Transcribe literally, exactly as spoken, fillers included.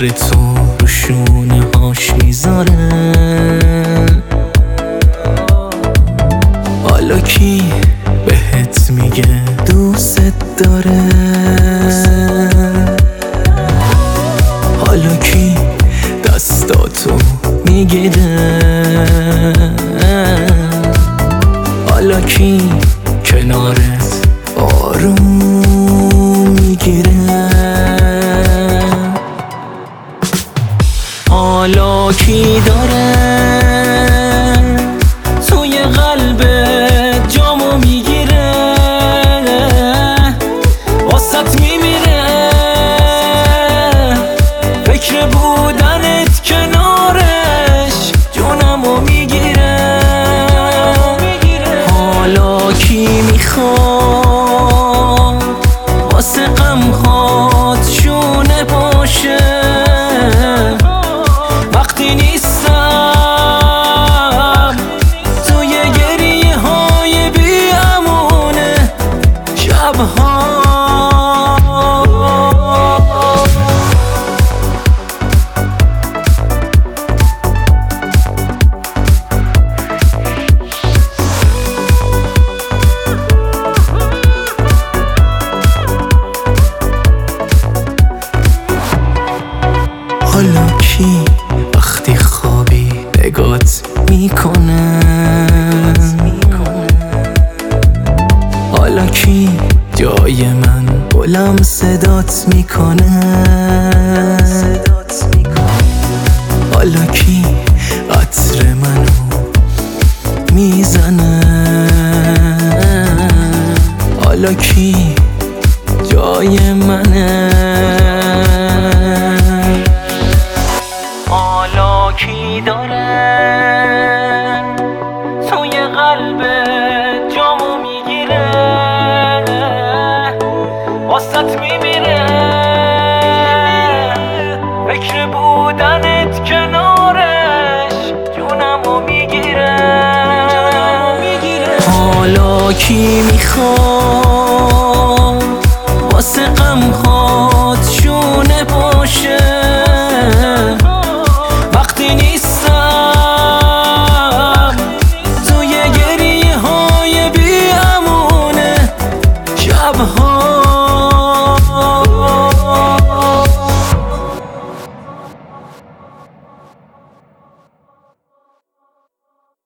عطر تو رو شونه هاش میذاره. حالا کی بهت میگه دوست داره؟ حالا کی دستاتو میگیره؟ حالا کی کنارت آروم میگیره؟ حالا کی داره توی قلبت جامو میگیره؟ واسط میمیره فکر بودنت کنارش جونمو میگیره. حالا کی میخواد واسه غمهات شونه باشه؟ وقتی نیستم توی گریه های بی امونه شبها. حالا کی وقتی خوابی نگات میکنه؟ حالا کی جای من بلند صدات میکنه؟ حالا کی عطر منو میزنه؟ حالا کی جای منه؟ حالا کی داره توی قلبت جامو میگیره؟ واسط میمیره فکر بودنت کنارش جونمو میگیره. حالا کی میخواد واسه غمها